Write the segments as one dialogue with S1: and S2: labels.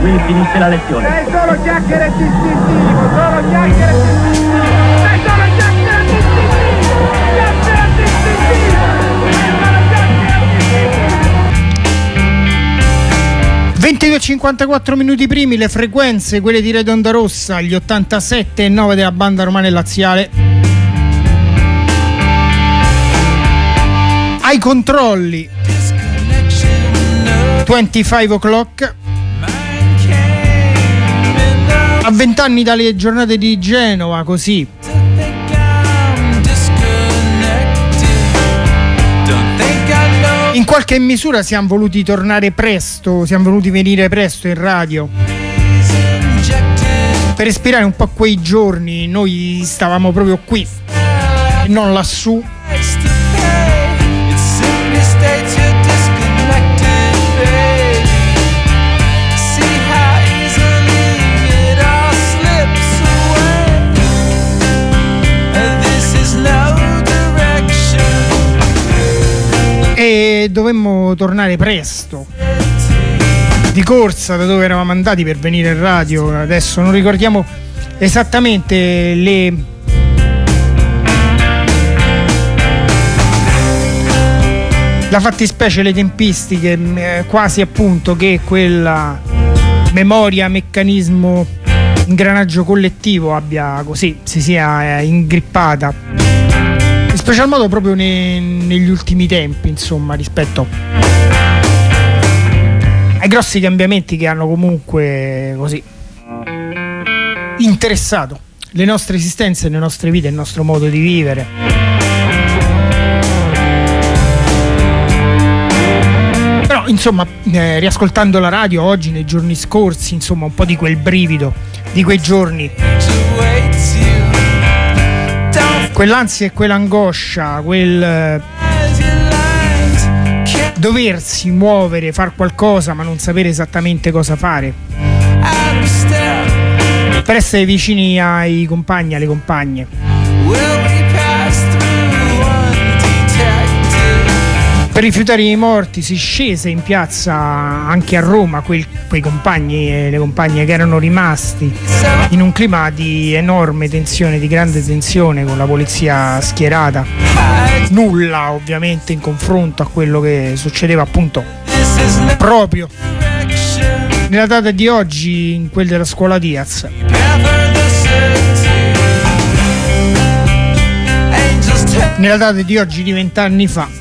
S1: Qui finisce la lezione.
S2: Sei solo chiacchiere distintivo, solo chiacchiere distintivo. Sei solo chiacchiere distintivo. Chiacchiere distintivo.
S3: Sei solo chiacchiere distintivo. 22:54 minuti primi, le frequenze, quelle di Radio Onda Rossa, gli 87,9 della banda romana e laziale. Ai controlli 25 o'clock. A 20 anni dalle giornate di Genova, così in qualche misura siamo voluti tornare presto, siamo voluti venire presto in radio per respirare un po' quei giorni. Noi stavamo proprio qui e non lassù. E dovemmo tornare presto, di corsa, da dove eravamo andati per venire in radio. Adesso non ricordiamo esattamente la fattispecie, le tempistiche, quasi appunto che quella memoria, meccanismo, ingranaggio collettivo abbia così, si sia ingrippata. In special modo proprio negli ultimi tempi, insomma, rispetto ai grossi cambiamenti che hanno comunque così interessato le nostre esistenze, le nostre vite, il nostro modo di vivere. Però insomma, riascoltando la radio oggi, nei giorni scorsi, insomma, un po' di quel brivido di quei giorni, quell'ansia e quell'angoscia, quel doversi muovere, far qualcosa ma non sapere esattamente cosa fare, per essere vicini ai compagni, alle compagne. Per rifiutare i morti si scese in piazza anche a Roma quei compagni e le compagne che erano rimasti in un clima di enorme tensione, di grande tensione, con la polizia schierata. Nulla ovviamente in confronto a quello che succedeva appunto proprio nella data di oggi in quel della scuola Diaz. Nella data di oggi di 20 anni fa.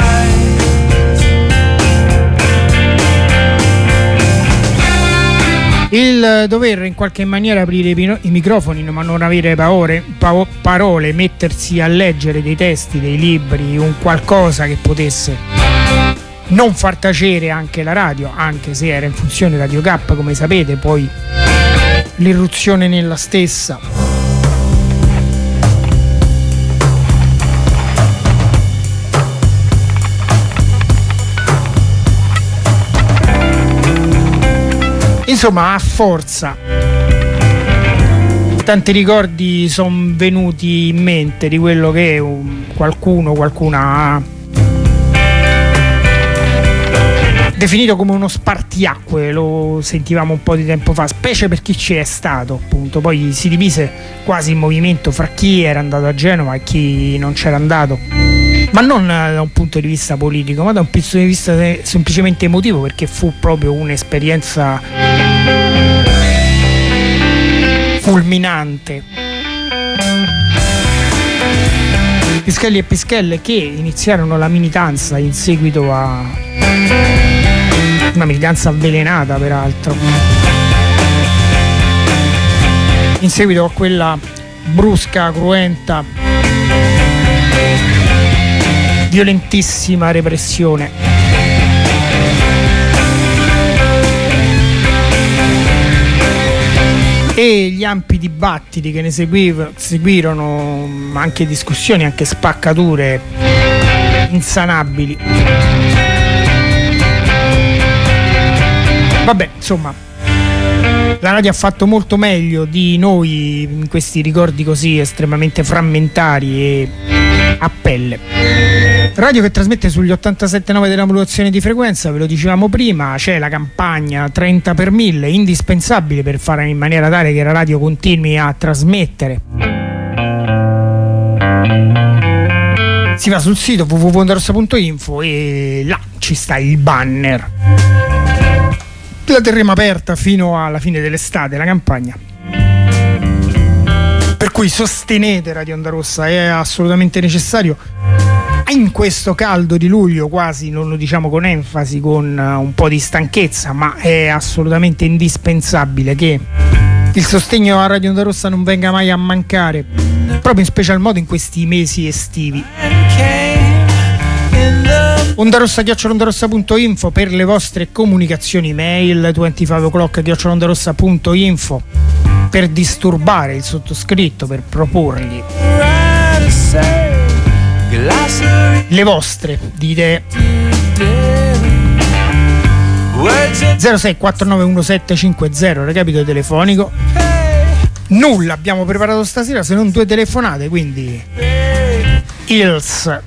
S3: Il dover in qualche maniera aprire i microfoni ma non avere parole, mettersi a leggere dei testi, dei libri, un qualcosa che potesse non far tacere anche la radio, anche se era in funzione Radio K, come sapete, poi l'irruzione nella stessa. Insomma, a forza, tanti ricordi sono venuti in mente di quello che qualcuna ha definito come uno spartiacque. Lo sentivamo un po' di tempo fa, specie per chi ci è stato, appunto. Poi si divise quasi il movimento fra chi era andato a Genova e chi non c'era andato, ma non da un punto di vista politico, ma da un punto di vista semplicemente emotivo, perché fu proprio un'esperienza fulminante. Pischelli e Pischelle che iniziarono la militanza in seguito a una militanza avvelenata, peraltro, in seguito a quella brusca, cruenta, violentissima repressione. E gli ampi dibattiti che ne seguirono, anche discussioni, anche spaccature insanabili. Vabbè, insomma, la radio ha fatto molto meglio di noi in questi ricordi così estremamente frammentari e a pelle. Radio che trasmette sugli 87,9 della modulazione di frequenza, ve lo dicevamo prima, c'è la campagna 30 per 1000, indispensabile per fare in maniera tale che la radio continui a trasmettere. Si va sul sito www.ondarossa.info e là ci sta il banner. La terremo aperta fino alla fine dell'estate, la campagna. Per cui sostenete Radio Onda Rossa, è assolutamente necessario. In questo caldo di luglio, quasi, non lo diciamo con enfasi, con un po' di stanchezza, ma è assolutamente indispensabile che il sostegno a Radio Onda Rossa non venga mai a mancare, proprio in special modo in questi mesi estivi. ondarossa@ondarossa.info per le vostre comunicazioni mail, 25o'clock@ondarossa.info per disturbare il sottoscritto, per proporgli le vostre idee. 06491750, recapito telefonico. Nulla abbiamo preparato stasera se non 2 telefonate, quindi Hills.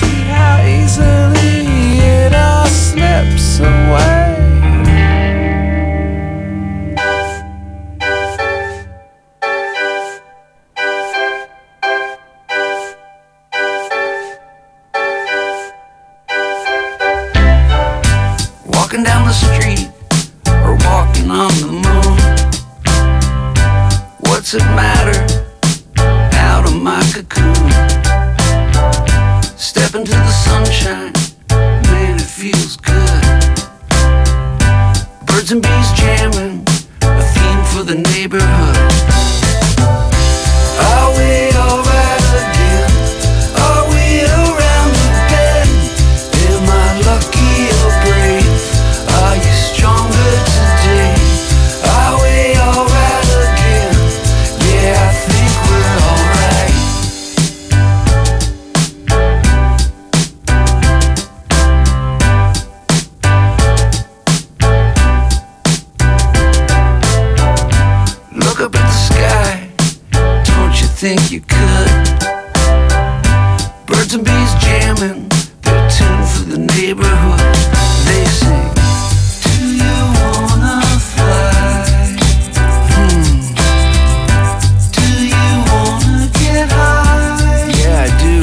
S1: Walking down the street or walking on the moon. What's it matter? Out of my cocoon. Step into the sunshine, man, it feels good. Birds and bees jamming, a theme for the neighborhood. Are we alright again? Are we around the bend? Am I lucky or brave? Are you stronger today? Are we alright again? Yeah, I think we're alright. Look up at the sky, don't you think you could? Birds and bees jamming, they're tuned for the neighborhood. They sing, do you wanna fly? Do you wanna get high? Yeah, I do.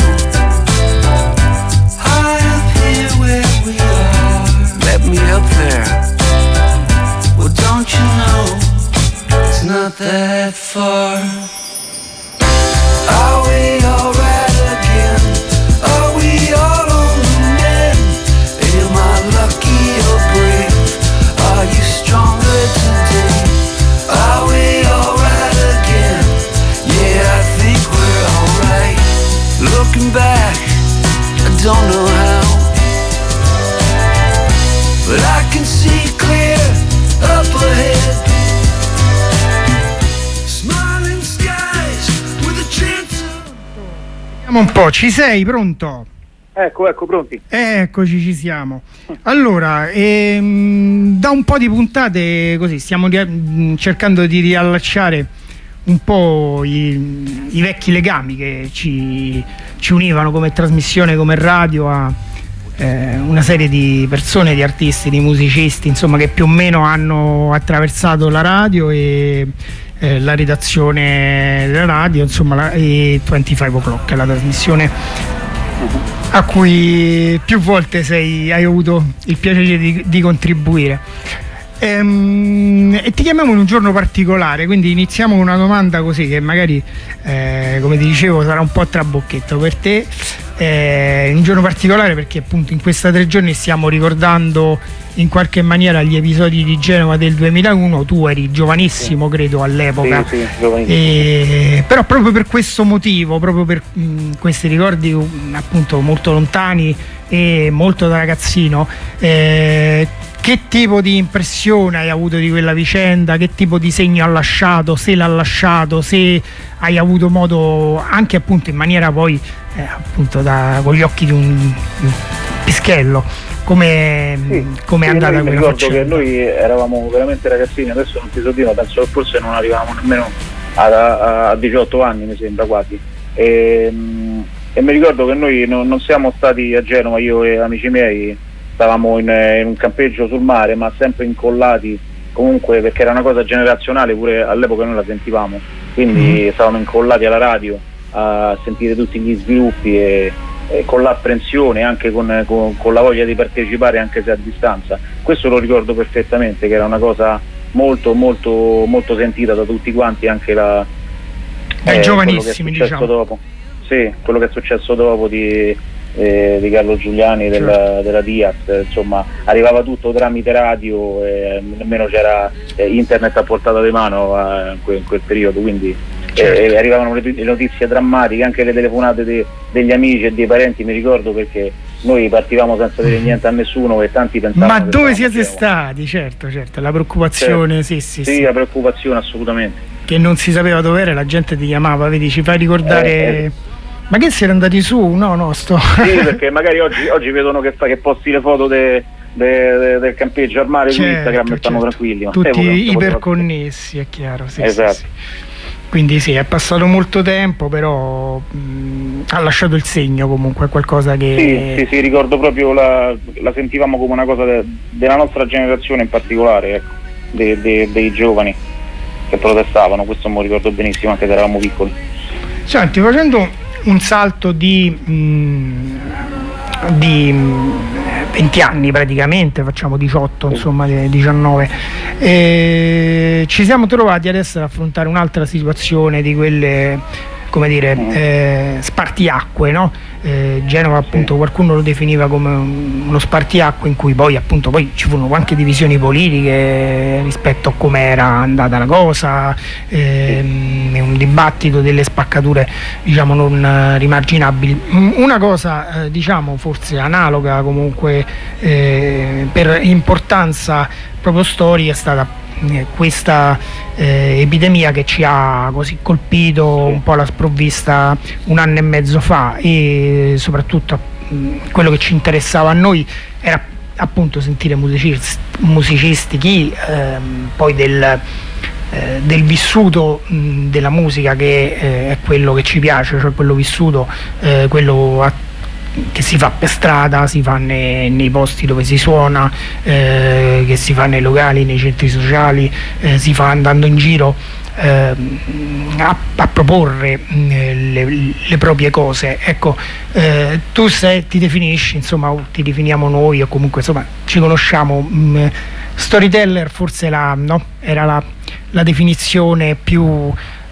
S1: High up here where we are. Let me up there. Well, don't you know it's not that far? Are we alright again? Are we all on the mend? Am I lucky or brave? Are you stronger today? Are we alright again? Yeah, I think we're alright. Looking back, I don't know how, but I can see clear up ahead. Smiling skies with a chance of...
S3: Vediamo un po', ci sei? Pronto?
S2: Ecco, pronti.
S3: Eccoci, ci siamo. Allora, da un po' di puntate così stiamo cercando di riallacciare un po' i vecchi legami che ci univano come trasmissione, come radio, a una serie di persone, di artisti, di musicisti, insomma, che più o meno hanno attraversato la radio e la redazione della radio, insomma, e 25 O'Clock, la trasmissione a cui più volte hai avuto il piacere di contribuire. E ti chiamiamo in un giorno particolare, quindi iniziamo con una domanda così che magari, come ti dicevo, sarà un po' trabocchetto per te. Un giorno particolare perché appunto in questi 3 giorni stiamo ricordando in qualche maniera gli episodi di Genova del 2001. Tu eri giovanissimo, credo, all'epoca.
S2: Sì, giovanissimo.
S3: Però proprio per questo motivo, proprio per questi ricordi appunto molto lontani e molto da ragazzino, che tipo di impressione hai avuto di quella vicenda? Che tipo di segno ha lasciato? Se l'ha lasciato, se hai avuto modo anche appunto in maniera poi appunto con gli occhi di un pischello, come è andata quella
S2: ricordo
S3: faccenda?
S2: Che noi eravamo veramente ragazzini, adesso non ti so dire, ma penso che forse non arrivavamo nemmeno a 18 anni, mi sembra, quasi. E
S4: E mi ricordo che noi non siamo stati a Genova, io e amici miei stavamo in un campeggio sul mare, ma sempre incollati comunque, perché era una cosa generazionale, pure all'epoca noi la sentivamo, quindi stavamo incollati alla radio a sentire tutti gli sviluppi e con l'apprensione, anche con la voglia di partecipare anche se a distanza. Questo lo ricordo perfettamente, che era una cosa molto molto molto sentita da tutti quanti, anche
S3: dai giovanissimi, diciamo.
S4: Dopo. Sì, quello che è successo dopo di Carlo Giuliani, della Diaz, insomma arrivava tutto tramite radio, nemmeno c'era internet a portata di mano in quel periodo, quindi arrivavano le notizie drammatiche, anche le telefonate degli amici e dei parenti, mi ricordo, perché noi partivamo senza dire niente a nessuno e tanti pensavano.
S3: Ma dove siete stati? Certo, la preoccupazione, sì.
S4: La preoccupazione assolutamente.
S3: Che non si sapeva dove era, la gente ti chiamava, vedi, ci fai ricordare. Ma che siete andati su? No, sto. Sì,
S4: perché magari oggi vedono che posti le foto del campeggio al mare su Instagram e stanno tranquilli.
S3: Tutti iperconnessi, è chiaro. Sì,
S4: esatto.
S3: Sì. Quindi sì, è passato molto tempo, però ha lasciato il segno comunque, è qualcosa che...
S4: Sì, ricordo proprio, la sentivamo come una cosa della nostra generazione in particolare, ecco, dei giovani che protestavano, questo me lo ricordo benissimo anche se eravamo piccoli.
S3: Senti, facendo un salto di 20 anni praticamente, facciamo 18, insomma 19, ci siamo trovati adesso ad affrontare un'altra situazione di quelle, come dire, spartiacque, no? Genova, appunto, qualcuno lo definiva come uno spartiacque in cui poi ci furono anche divisioni politiche rispetto a come era andata la cosa, un dibattito delle spaccature, diciamo, non rimarginabili. Una cosa diciamo forse analoga comunque per importanza proprio storica è stata questa epidemia che ci ha così colpito un po' alla sprovvista un anno e mezzo fa, e soprattutto quello che ci interessava a noi era appunto sentire musicisti chi poi del vissuto della musica, che è quello che ci piace, cioè quello vissuto, quello che si fa per strada, si fa nei posti dove si suona, che si fa nei locali, nei centri sociali, si fa andando in giro a proporre le proprie cose. Ecco, tu ti definisci, insomma, ti definiamo noi, o comunque insomma ci conosciamo, storyteller forse era la definizione più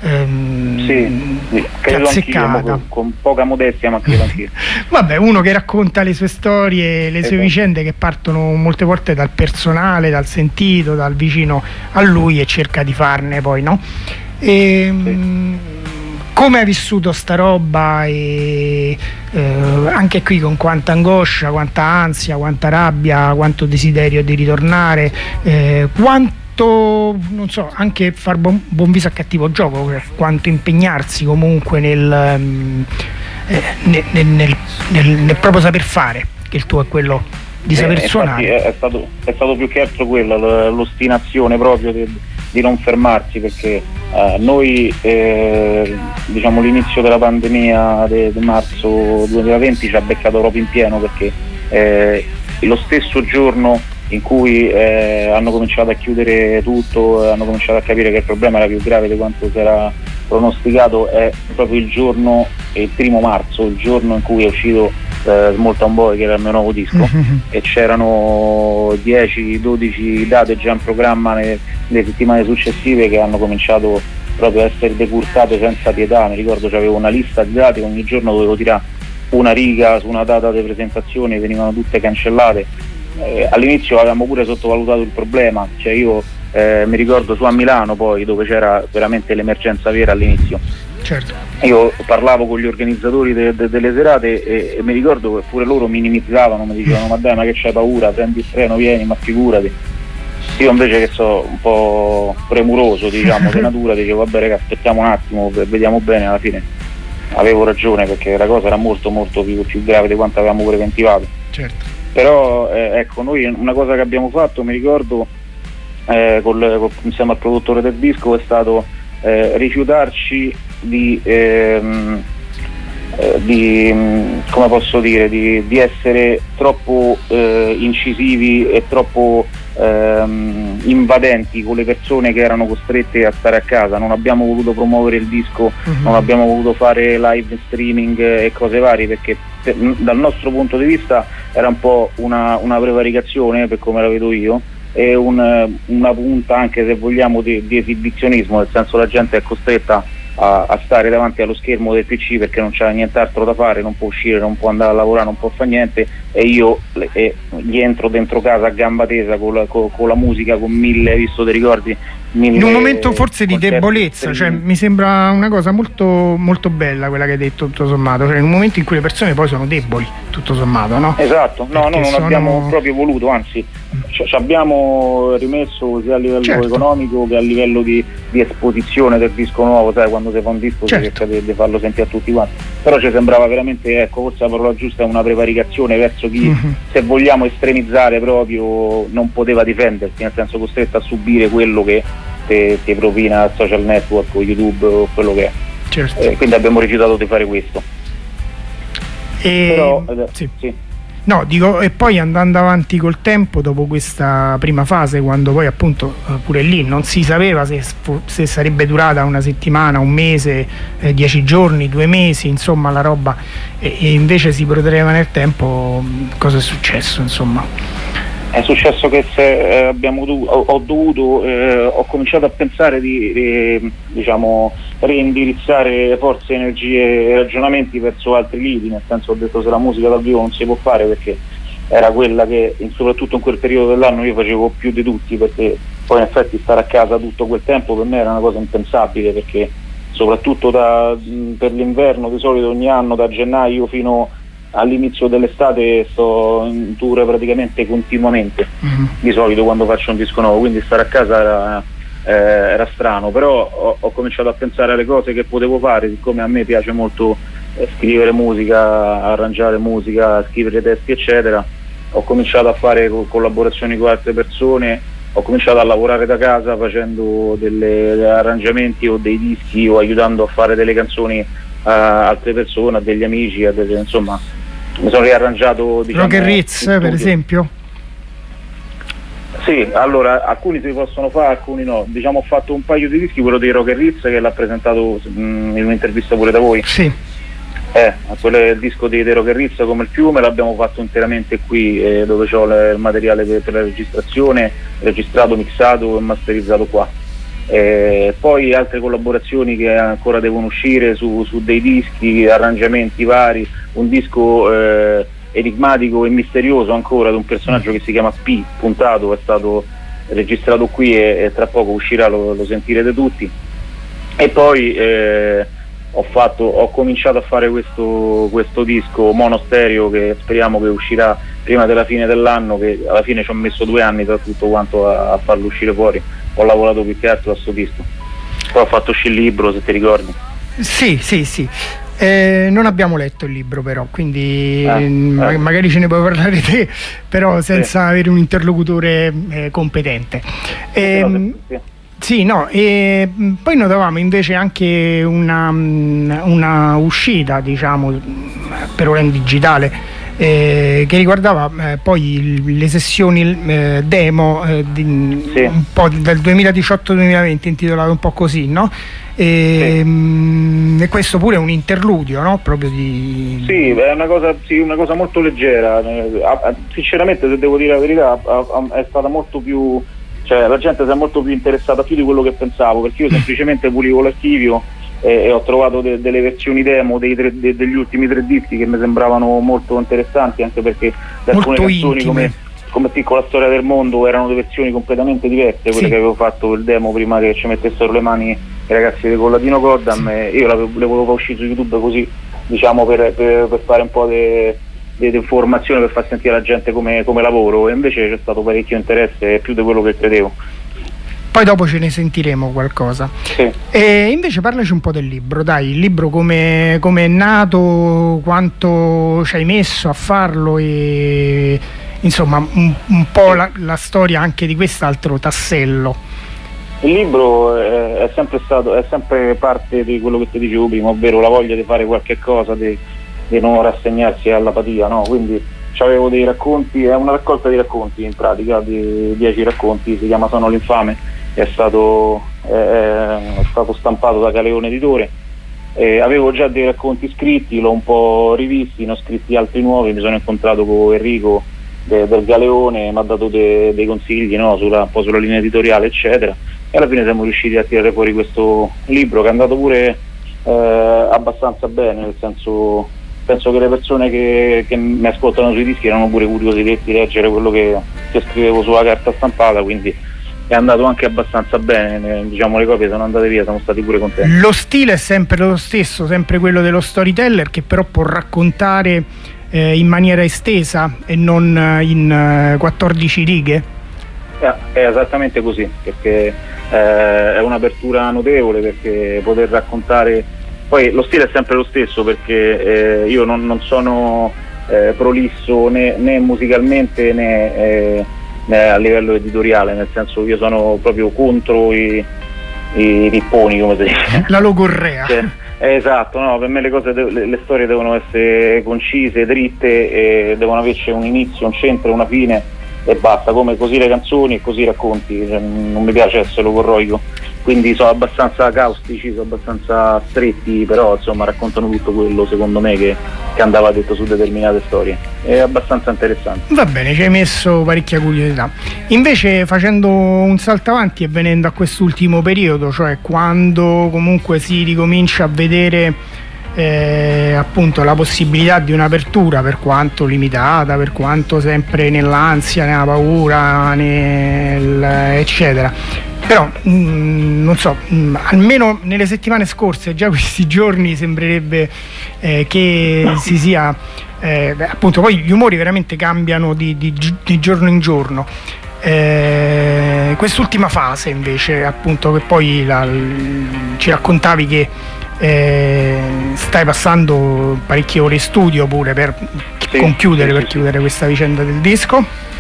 S4: credo anch'io, con poca modestia, ma credo anch'io.
S3: Vabbè, uno che racconta le sue storie, le sue vicende, che partono molte volte dal personale, dal sentito, dal vicino a lui, e cerca di farne poi, no? Come hai vissuto sta roba, e anche qui con quanta angoscia, quanta ansia, quanta rabbia, quanto desiderio di ritornare, quanto, non so, anche far buon viso a cattivo gioco, quanto impegnarsi comunque nel proprio saper fare, che il tuo è quello di saper suonare.
S4: È stato più che altro quello, l'ostinazione proprio di non fermarsi, perché noi diciamo l'inizio della pandemia di marzo 2020 ci ha beccato proprio in pieno, perché lo stesso giorno in cui hanno cominciato a chiudere tutto, hanno cominciato a capire che il problema era più grave di quanto si era pronosticato, è proprio il 1 marzo, il giorno in cui è uscito Small Town Boy, che era il mio nuovo disco, e c'erano 10-12 date già in programma nelle settimane successive, che hanno cominciato proprio a essere decurtate senza pietà. Mi ricordo c'avevo una lista di date, ogni giorno dovevo tirare una riga su una data di presentazione, venivano tutte cancellate. All'inizio avevamo pure sottovalutato il problema, cioè io mi ricordo su a Milano, poi, dove c'era veramente l'emergenza vera all'inizio.
S3: Certo.
S4: Io parlavo con gli organizzatori delle serate e mi ricordo che pure loro minimizzavano, mi dicevano: ma dai, ma che c'hai paura, prendi il treno, vieni, ma figurati. Io invece, che so un po' premuroso, diciamo, di natura, dicevo: vabbè raga, aspettiamo un attimo, vediamo bene. Alla fine avevo ragione, perché la cosa era molto molto più grave di quanto avevamo preventivato.
S3: Certo.
S4: Però ecco, noi una cosa che abbiamo fatto, mi ricordo, insieme al produttore del disco, è stato rifiutarci di come posso dire, di essere troppo incisivi e troppo invadenti con le persone che erano costrette a stare a casa. Non abbiamo voluto promuovere il disco, non abbiamo voluto fare live streaming e cose varie, perché dal nostro punto di vista era un po' una prevaricazione, per come la vedo io, e una punta anche, se vogliamo, di esibizionismo, nel senso la gente è costretta a stare davanti allo schermo del PC perché non c'è nient'altro da fare, non può uscire, non può andare a lavorare, non può fare niente, e io gli entro dentro casa a gamba tesa con la musica, con 1000, visto, ti ricordi? In
S3: un momento forse di debolezza, cioè mi sembra una cosa molto, molto bella quella che hai detto, tutto sommato, cioè in un momento in cui le persone poi sono deboli, tutto sommato, no?
S4: Esatto, no, non abbiamo proprio voluto, anzi ci abbiamo rimesso sia a livello economico che a livello di esposizione del disco nuovo, sai, quando si fa un disco si cerca di farlo sentire a tutti quanti, però ci sembrava veramente, ecco, forse la parola giusta è una prevaricazione verso chi, se vogliamo estremizzare proprio, non poteva difendersi, nel senso costretto a subire quello che ti propina social network o YouTube o quello che è. Quindi abbiamo rifiutato di fare questo. Però, sì.
S3: No, dico, e poi andando avanti col tempo, dopo questa prima fase, quando poi appunto pure lì non si sapeva se sarebbe durata una settimana, un mese, 10 giorni, 2 mesi, insomma la roba, e invece si protraeva nel tempo, cosa è successo, insomma?
S4: È successo che ho cominciato a pensare di diciamo reindirizzare forze, energie e ragionamenti verso altri lidi, nel senso, ho detto, se la musica dal vivo non si può fare, perché era quella che soprattutto in quel periodo dell'anno io facevo più di tutti, perché poi in effetti stare a casa tutto quel tempo per me era una cosa impensabile, perché soprattutto per l'inverno di solito ogni anno da gennaio fino all'inizio dell'estate sto in tour praticamente continuamente, di solito quando faccio un disco nuovo, quindi stare a casa era strano, però ho cominciato a pensare alle cose che potevo fare, siccome a me piace molto scrivere musica, arrangiare musica, scrivere testi eccetera. Ho cominciato a fare collaborazioni con altre persone, ho cominciato a lavorare da casa facendo degli arrangiamenti o dei dischi, o aiutando a fare delle canzoni a altre persone, a degli amici, insomma mi sono riarrangiato, diciamo,
S3: Rock and Ritz per esempio?
S4: Sì, allora alcuni si possono fare, alcuni no. Diciamo, ho fatto un paio di dischi, quello dei Rock and Ritz che l'ha presentato in un'intervista pure da voi.
S3: Sì.
S4: Quello è il disco di Rock and Ritz, come il fiume, l'abbiamo fatto interamente qui, dove ho il materiale per la registrazione, registrato, mixato e masterizzato qua. Poi altre collaborazioni che ancora devono uscire su dei dischi, arrangiamenti vari, un disco enigmatico e misterioso ancora di un personaggio che si chiama P, puntato, è stato registrato qui e tra poco uscirà, lo sentirete tutti. E poi ho cominciato a fare questo disco mono stereo che speriamo che uscirà prima della fine dell'anno, che alla fine ci ho messo 2 anni da tutto quanto a farlo uscire fuori. Ho lavorato più che altro a sto disco, poi ho fatto uscire il libro, se ti ricordi.
S3: Sì. Non abbiamo letto il libro però, quindi magari ce ne puoi parlare te, però senza avere un interlocutore competente. Sì, no, e poi notavamo invece anche una uscita, diciamo, per ora in digitale, che riguardava poi le sessioni demo un po' dal 2018-2020, intitolato un po' così, no? E questo pure è un interludio, no? Proprio di...
S4: Sì, è una cosa molto leggera, sinceramente, se devo dire la verità, è stata molto più, cioè la gente si è molto più interessata più di quello che pensavo, perché io semplicemente pulivo l'archivio e ho trovato delle versioni demo degli ultimi 3 dischi che mi sembravano molto interessanti, anche perché alcune canzoni come Piccola Storia del Mondo erano 2 versioni completamente diverse, quelle che avevo fatto il demo prima che ci mettessero le mani i ragazzi di Collatino Goddam, e io le volevo far uscire su YouTube così, diciamo, per fare un po' di informazione, per far sentire la gente come lavoro, e invece c'è stato parecchio interesse, più di quello che credevo.
S3: Poi dopo ce ne sentiremo qualcosa.
S4: Sì.
S3: E invece parlaci un po' del libro, dai, il libro come è nato, quanto ci hai messo a farlo, e insomma un po' la storia anche di quest'altro tassello.
S4: Il libro è sempre parte di quello che ti dicevo prima, ovvero la voglia di fare qualche cosa, di non rassegnarsi all'apatia, no? Quindi avevo dei racconti, è una raccolta di racconti in pratica, di 10 racconti, si chiama Sono l'infame, è stato stampato da Caleone Editore. Avevo già dei racconti scritti, l'ho un po' rivisti, ne ho scritti altri nuovi, mi sono incontrato con Enrico del Galeone, mi ha dato dei consigli, no? Un po' sulla linea editoriale eccetera, e alla fine siamo riusciti a tirare fuori questo libro che è andato pure abbastanza bene, nel senso, penso che le persone che mi ascoltano sui dischi erano pure curiosi di leggere quello che scrivevo sulla carta stampata, quindi è andato anche abbastanza bene, diciamo, le copie sono andate via, siamo stati pure contenti.
S3: Lo stile è sempre lo stesso, sempre quello dello storyteller, che però può raccontare in maniera estesa e non in 14 righe?
S4: È esattamente così, perché è un'apertura notevole, perché poter raccontare, poi lo stile è sempre lo stesso, perché io non sono prolisso né musicalmente né a livello editoriale, nel senso che io sono proprio contro i ripponi, come si dice,
S3: la logorrea.
S4: Esatto, no, per me le storie devono essere concise, dritte, e devono averci un inizio, un centro, una fine e basta, come così le canzoni e così i racconti, non mi piace essere logorroico, quindi sono abbastanza caustici, sono abbastanza stretti, però insomma raccontano tutto quello, secondo me, che andava detto su determinate storie. È abbastanza interessante.
S3: Va bene, ci hai messo parecchia curiosità. Invece, facendo un salto avanti e venendo a quest'ultimo periodo, cioè quando comunque si ricomincia a vedere appunto la possibilità di un'apertura, per quanto limitata, per quanto sempre nell'ansia, nella paura, eccetera, però non so, almeno nelle settimane scorse, già questi giorni sembrerebbe che si sia appunto, poi gli umori veramente cambiano di giorno in giorno. Quest'ultima fase invece, appunto, che poi ci raccontavi che stai passando parecchie ore in studio pure per chiudere questa vicenda del disco.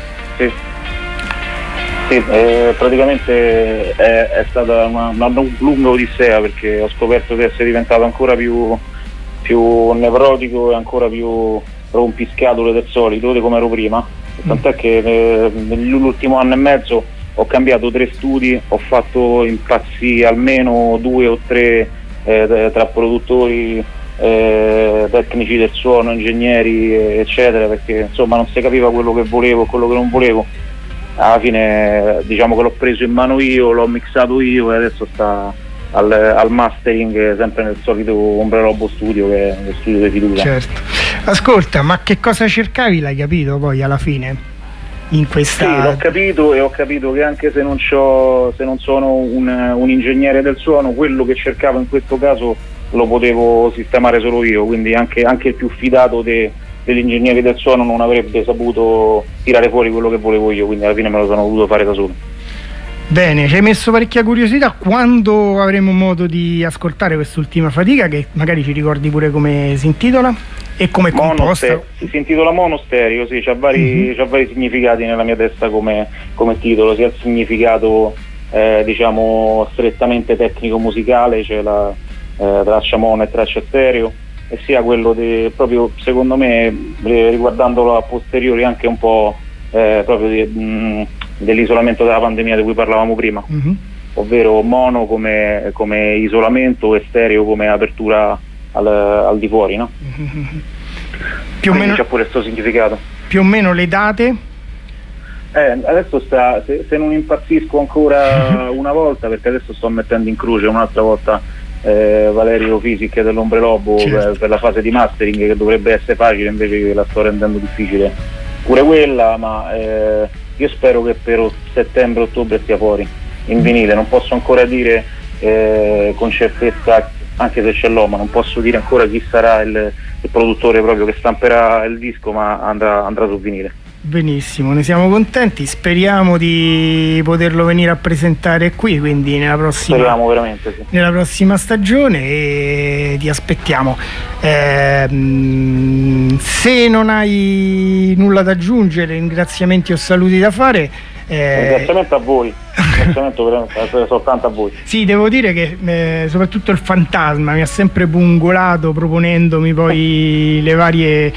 S4: Sì, praticamente è stata una lunga odissea, perché ho scoperto di essere diventato ancora più nevrotico e ancora più rompiscatole del solito, di come ero prima, tant'è che nell'ultimo anno e mezzo ho cambiato 3 studi, ho fatto impazzire almeno 2 o 3 tra produttori, tecnici del suono, ingegneri eccetera, perché insomma non si capiva quello che volevo e quello che non volevo. Alla fine diciamo che l'ho preso in mano io, l'ho mixato io e adesso sta al mastering, sempre nel solito Ombrelobo Studio, che è lo studio di fiducia.
S3: Certo. Ascolta, ma che cosa cercavi l'hai capito poi alla fine? In questa...
S4: Sì, l'ho capito, e ho capito che anche se non sono un ingegnere del suono, quello che cercavo in questo caso lo potevo sistemare solo io, quindi anche il più fidato degli ingegneri del suono non avrebbe saputo tirare fuori quello che volevo io, quindi alla fine me lo sono dovuto fare da solo.
S3: Bene, ci hai messo parecchia curiosità. Quando avremo modo di ascoltare quest'ultima fatica, che magari ci ricordi pure come si intitola e come è composta?
S4: Si intitola Monostereo, sì, c'ha vari significati nella mia testa come titolo, sia il significato diciamo strettamente tecnico musicale, c'è la traccia mono e traccia stereo, e sia quello proprio, secondo me, riguardandolo a posteriori, anche un po' proprio dell'isolamento della pandemia di cui parlavamo prima, ovvero mono come isolamento e stereo come apertura al di fuori, no?
S3: Più o meno
S4: c'è pure questo significato.
S3: Più o meno le date?
S4: Adesso se non impazzisco ancora una volta, perché adesso sto mettendo in croce un'altra volta Valerio Fisic dell'Ombrelobo, certo, per la fase di mastering, che dovrebbe essere facile, invece che la sto rendendo difficile pure quella, ma io spero che per settembre-ottobre sia fuori in vinile. Non posso ancora dire con certezza, anche se ce l'ho, ma non posso dire ancora chi sarà il produttore proprio che stamperà il disco, ma andrà su vinile.
S3: Benissimo, ne siamo contenti, speriamo di poterlo venire a presentare qui, quindi nella prossima,
S4: speriamo veramente, sì,
S3: nella prossima stagione, e ti aspettiamo. Se non hai nulla da aggiungere, ringraziamenti o saluti da fare,
S4: ringraziamento a voi, ringraziamento soltanto a voi.
S3: Sì, devo dire che soprattutto il fantasma mi ha sempre pungolato proponendomi poi le varie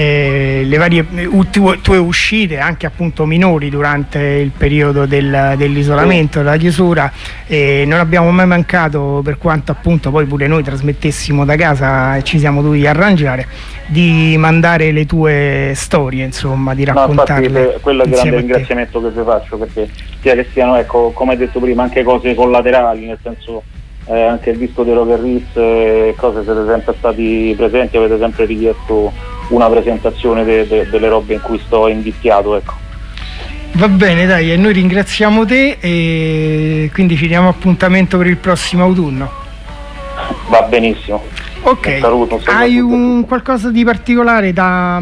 S3: tue uscite, anche appunto minori, durante il periodo dell'isolamento, della chiusura, e non abbiamo mai mancato, per quanto appunto poi pure noi trasmettessimo da casa e ci siamo dovuti arrangiare, di mandare le tue storie, insomma, di raccontarle.
S4: No, infatti quello è il grande ringraziamento che vi faccio, perché sia che siano, ecco, come hai detto prima, anche cose collaterali, nel senso anche il disco di Rock and Ritz, cose, siete sempre stati presenti, avete sempre richiesto una presentazione delle robe in cui sto invicchiato, ecco.
S3: Va bene, dai, e noi ringraziamo te e quindi ci diamo appuntamento per il prossimo autunno.
S4: Va benissimo.
S3: Ok,
S4: saluto
S3: hai qualcosa di particolare da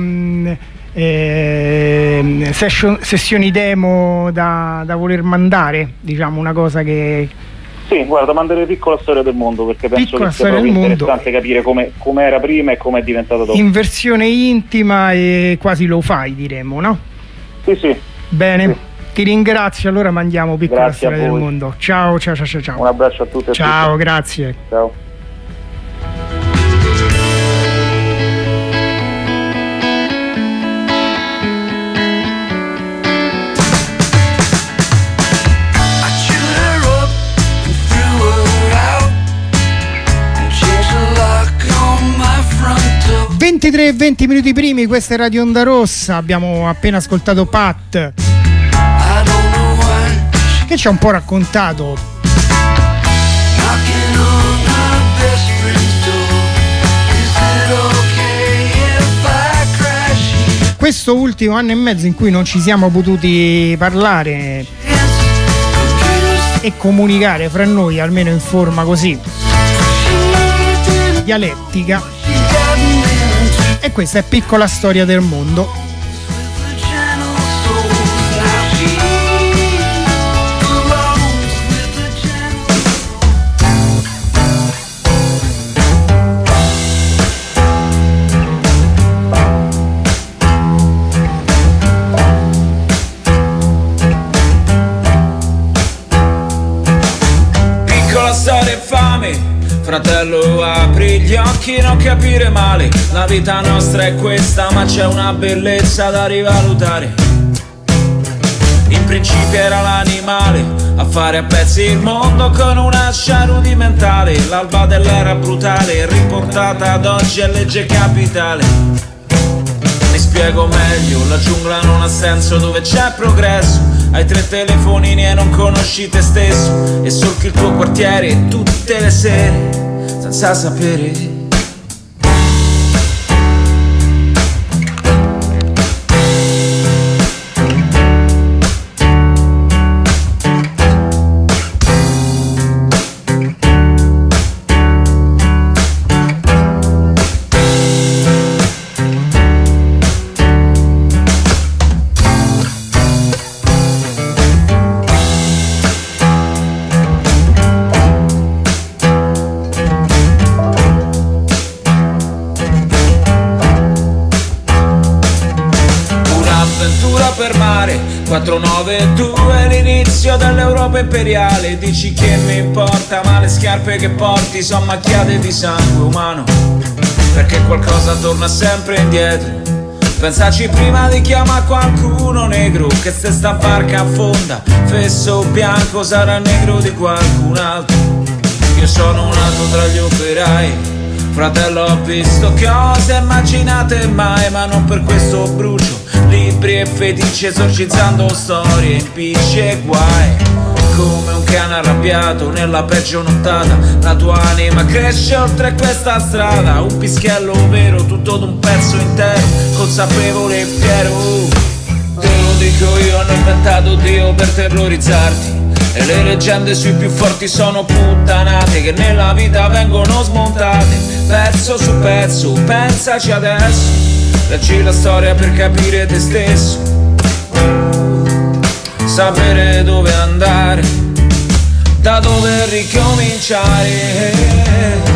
S3: sessioni demo da voler mandare? Diciamo una cosa che...
S4: Sì, guarda, mandare Piccola storia del mondo, perché penso che sia proprio interessante capire come era prima e come è diventato dopo.
S3: In versione intima e quasi lo-fi, diremmo, no?
S4: Sì.
S3: Bene,
S4: sì.
S3: Ti ringrazio, allora mandiamo Piccola storia del mondo. Ciao.
S4: Un abbraccio a tutti e a tutti.
S3: Ciao, grazie.
S4: Ciao.
S1: I chewed her up and threw her out and changed the lock on my front door.
S3: 23 e 20 minuti primi, questa è Radio Onda Rossa. Abbiamo appena ascoltato Pat,
S1: I don't know why
S3: che ci ha un po' raccontato
S1: knocking on her best friend's door. Is it okay if I crash?
S3: questo ultimo anno e mezzo in cui non ci siamo potuti parlare e comunicare fra noi, almeno in forma così dialettica. E questa è Piccola storia del mondo.
S5: Fratello, apri gli occhi, non capire male. La vita nostra è questa, ma c'è una bellezza da rivalutare. In principio era l'animale a fare a pezzi il mondo con un'ascia rudimentale. L'alba dell'era brutale, riportata ad oggi è legge capitale. Mi spiego meglio, la giungla non ha senso dove c'è progresso. Hai 3 telefonini e non conosci te stesso, e solchi il tuo quartiere tutte le sere senza sapere. Per mare 492 l'inizio dell'Europa imperiale. Dici che mi importa, ma le scarpe che porti sono macchiate di sangue umano, perché qualcosa torna sempre indietro. Pensaci prima di chiamare qualcuno negro, che se sta barca affonda, fesso bianco sarà negro di qualcun altro. Io sono nato tra gli operai, fratello, ho visto cose immaginate mai, ma non per questo brucio libri e feticci esorcizzando storie, impicci e guai. Come un cane arrabbiato nella peggio nottata, la tua anima cresce oltre questa strada. Un pischiello vero, tutto d'un pezzo intero, consapevole e fiero. Te lo dico io, hanno inventato Dio per terrorizzarti, e le leggende sui più forti sono puttanate che nella vita vengono smontate pezzo su pezzo. Pensaci adesso, leggi la storia per capire te stesso, sapere dove andare, da dove ricominciare.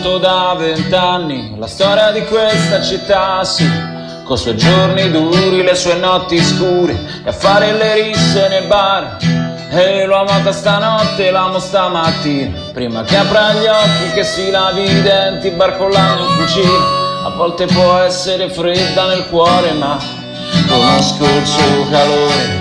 S5: racconto da 20 anni la storia di questa città, sì, con i suoi giorni duri, le sue notti scure e a fare le risse nei bar. E l'ho amata stanotte, l'amo stamattina, prima che apra gli occhi, che si lavi i denti, barcollando in cucina. A volte può essere fredda nel cuore, ma conosco il suo calore.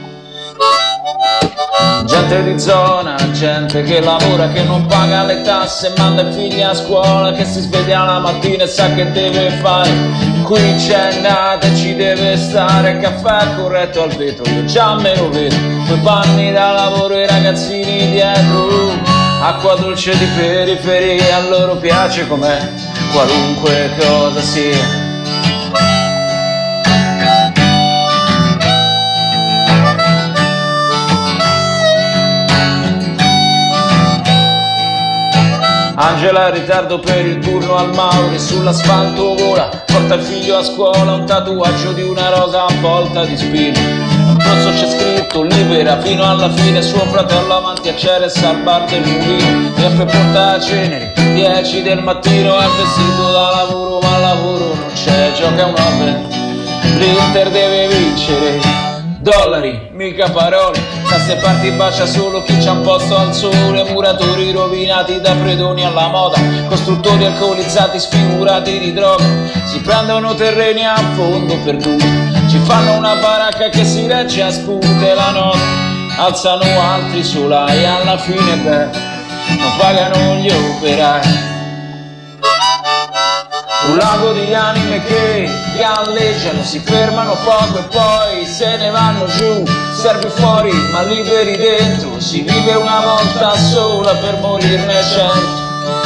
S5: Gente di zona, gente che lavora, che non paga le tasse, manda i figli a scuola, che si sveglia la mattina e sa che deve fare. Qui c'è nata e ci deve stare, caffè corretto al vetro, io già me lo vedo, quei panni da lavoro e i ragazzini dietro. Acqua dolce di periferia, a loro piace com'è, qualunque cosa sia. Angela in ritardo per il turno al Mauri, sull'asfalto vola, porta il figlio a scuola, un tatuaggio di una rosa avvolta di spine. Un pozzo c'è scritto libera fino alla fine, suo fratello avanti a Ceres al bar del mulino, e poi porta a ceneri, 10 del mattino, è vestito da lavoro ma al lavoro non c'è, gioca un over, l'Inter deve vincere. Dollari, mica parole, da ste parti bacia solo chi c'ha un posto al sole, muratori rovinati da predoni alla moda, costruttori alcolizzati sfigurati di droga, si prendono terreni a fondo perduti, ci fanno una baracca che si regge a spute la notte, alzano altri solai e alla fine beh, non pagano gli operai. Un lago di anime che galleggiano, si fermano poco e poi se ne vanno giù, servi fuori ma liberi dentro, si vive una volta sola per morirne 100.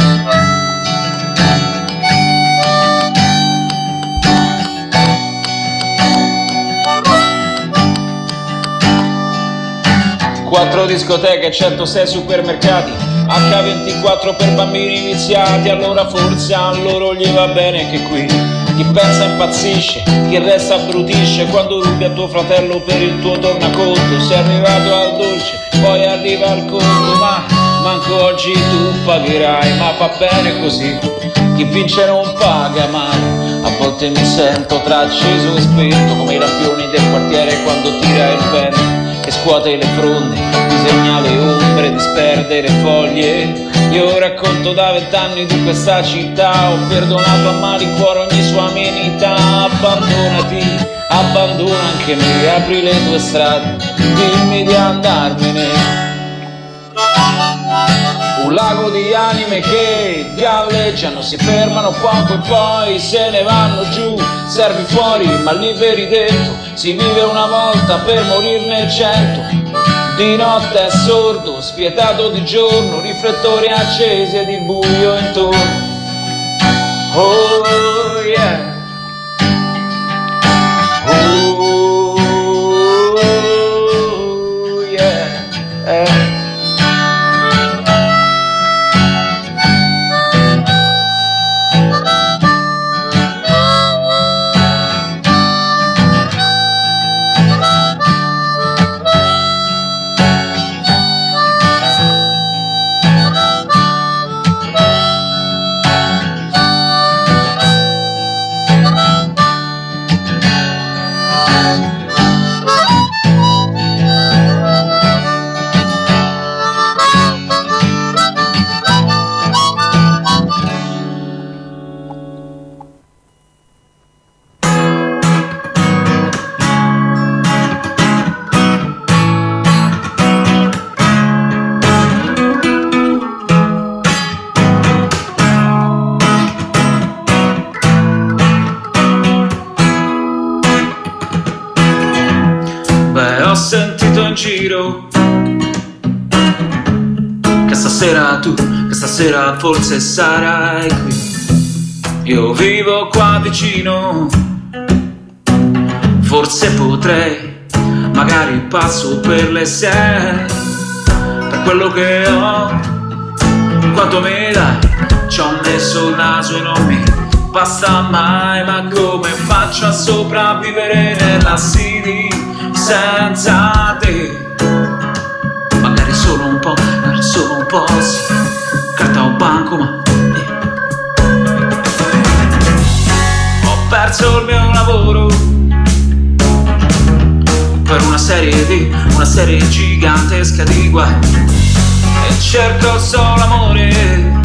S5: Quattro discoteche, 106 supermercati, H24 per bambini viziati, allora forse a loro gli va bene che qui chi pensa impazzisce, chi resta abbrutisce quando rubi a tuo fratello per il tuo tornaconto. Sei arrivato al dolce, poi arriva al conto, ma manco oggi tu pagherai, ma va bene così, chi vince non paga mai. A volte mi sento tra acceso e spento come i lampioni del quartiere quando tira il vento e scuote le fronde, disegna le ombre, disperdere foglie. Io racconto da 20 anni di questa città, ho perdonato a malincuore ogni sua amenità. Abbandonati, abbandona anche me, apri le tue strade, dimmi di andarmene. Un lago di anime che galleggiano, si fermano poco e poi se ne vanno giù, servi fuori ma liberi dentro, si vive una volta per morirne 100. Di notte è sordo, spietato di giorno, riflettori accesi ed il buio intorno. Oh yeah. Oh yeah. Giro che stasera tu, che stasera forse sarai qui. Io vivo qua vicino, forse potrei, magari passo per le 6, per quello che ho, quanto mi dai, ci ho messo il naso e non mi basta mai, ma come faccio a sopravvivere nella city senza te? Magari solo un po', sì, carta o banco, ma una serie gigantesca di guai, e cerco solo amore.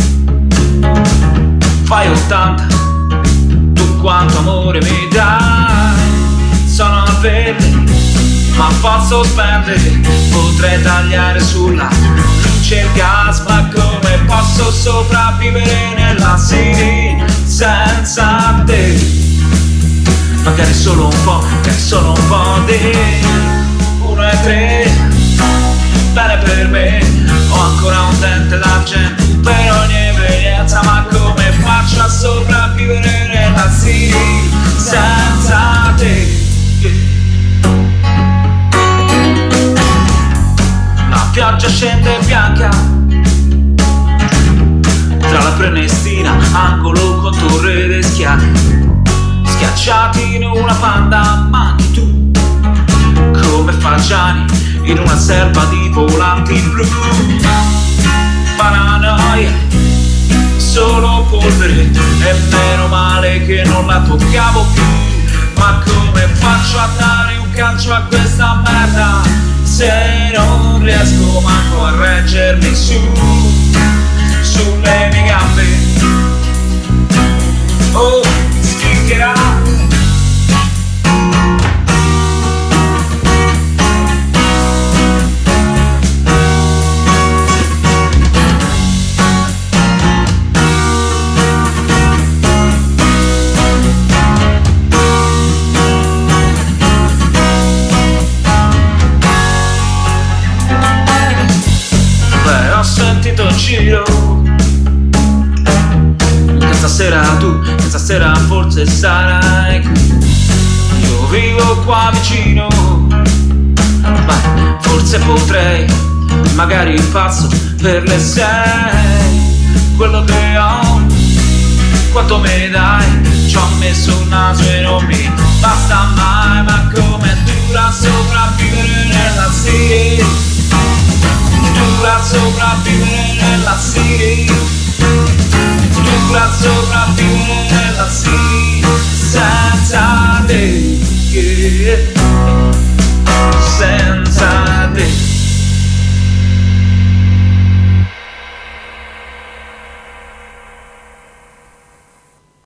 S5: Fai 80, tu quanto amore mi dai? Sono al verde, ma posso spendere, potrei tagliare sulla luce il gas, ma come posso sopravvivere nella city senza te? Magari solo un po' di 1 e 3, bene per me. Ho ancora un dente d'argento per ogni evenienza, ma come faccio a sopravvivere nella city senza te? La pioggia scende bianca tra la Prenestina, angolo con Torre dei Schiavi, schiacciati in una panda, manchi tu come fagiani in una selva di volanti blu. Paranoia, solo polvere, e meno male che non la toccavo più. Ma come faccio a dare un calcio a questa merda se non riesco manco a reggermi sulle mie gambe? Oh, schiccherà. Ho sentito in giro che stasera forse sarai qui. Io vivo qua vicino, ma forse potrei, magari passo per le 6. Quello che ho, quanto me ne dai? Ci ho messo un naso e non mi basta mai, ma com'è dura sopravvivere nella city, dura sopravvivere nella city, dura sopravvivere nella city senza te. Yeah.